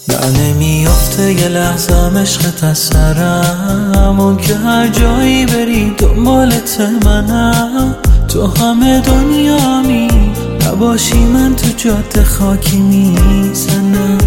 نه نمیافته یه لحظه عشقت از سرم، اون که هر جایی بری دنبالت منم. تو همه دنیامی نباشی من تو جاده خاکی میزنم.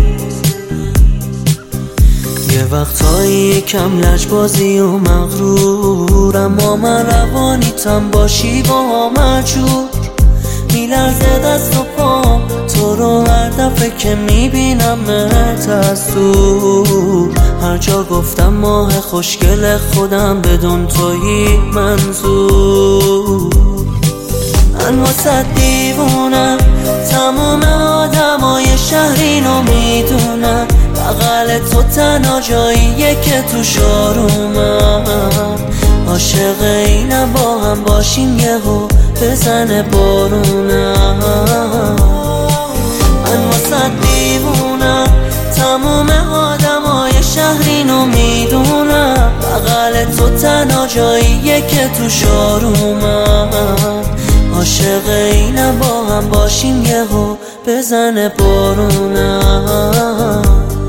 یه وقتایی کم لجبازی و مغرورم، اما من روانیتم باشی با مجور. میلرزه دست و پام تو رو هر دفعه که میبینمت از دور. هر جا گفتم ماه خوشگل خودم بدون تویی منظور. من واسه دیوونم، تموم آدمای شهر اینو میدونم. بغل تو تنها جاییه که تو شارومم. عاشق اینم با هم باشیم یهو بزنه بارونم. من واسه دیوونم، تموم آدمای شهر اینو میدونم. بغل تو تنها جاییه که تو شارومم. عاشق اینم با هم باشیم یهو بزنه بارونم.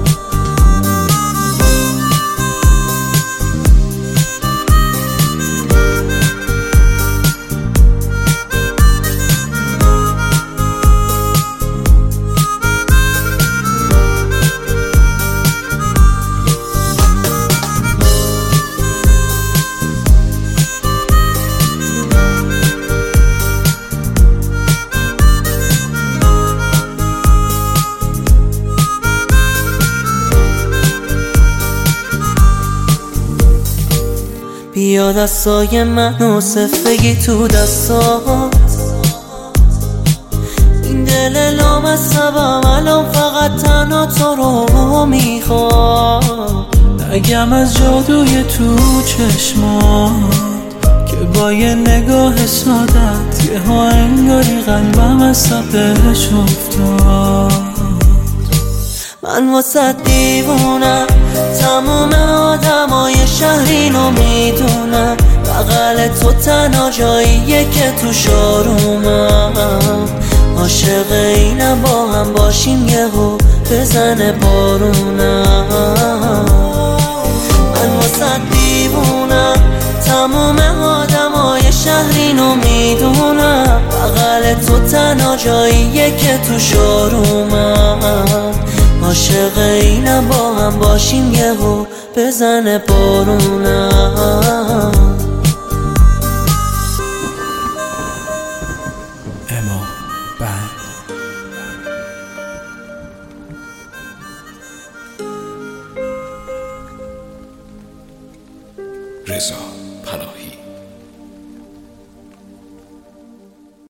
بیا دستای منو صفگی تو دستات. این دل لامصبم الان فقط تنها تو رو میخواد. نگم از جادوی تو چشمات که با یه نگاه سادت یه ها انگاری قلبم از صفش افتاد. من واسه دیوونم، تموم آدمای شهر اینو میدونم. بغل تو تنها جاییه که تو شارومم. عاشق اینم با هم باشیم یهو بزنه بارونم. من واسه دیوونم، تموم آدمای شهر اینو میدونم. بغل تو تنها جاییه که تو شارومم. عاشق اینم با هم باشیم یهو بزنه بارونم. اما رضا پناهی.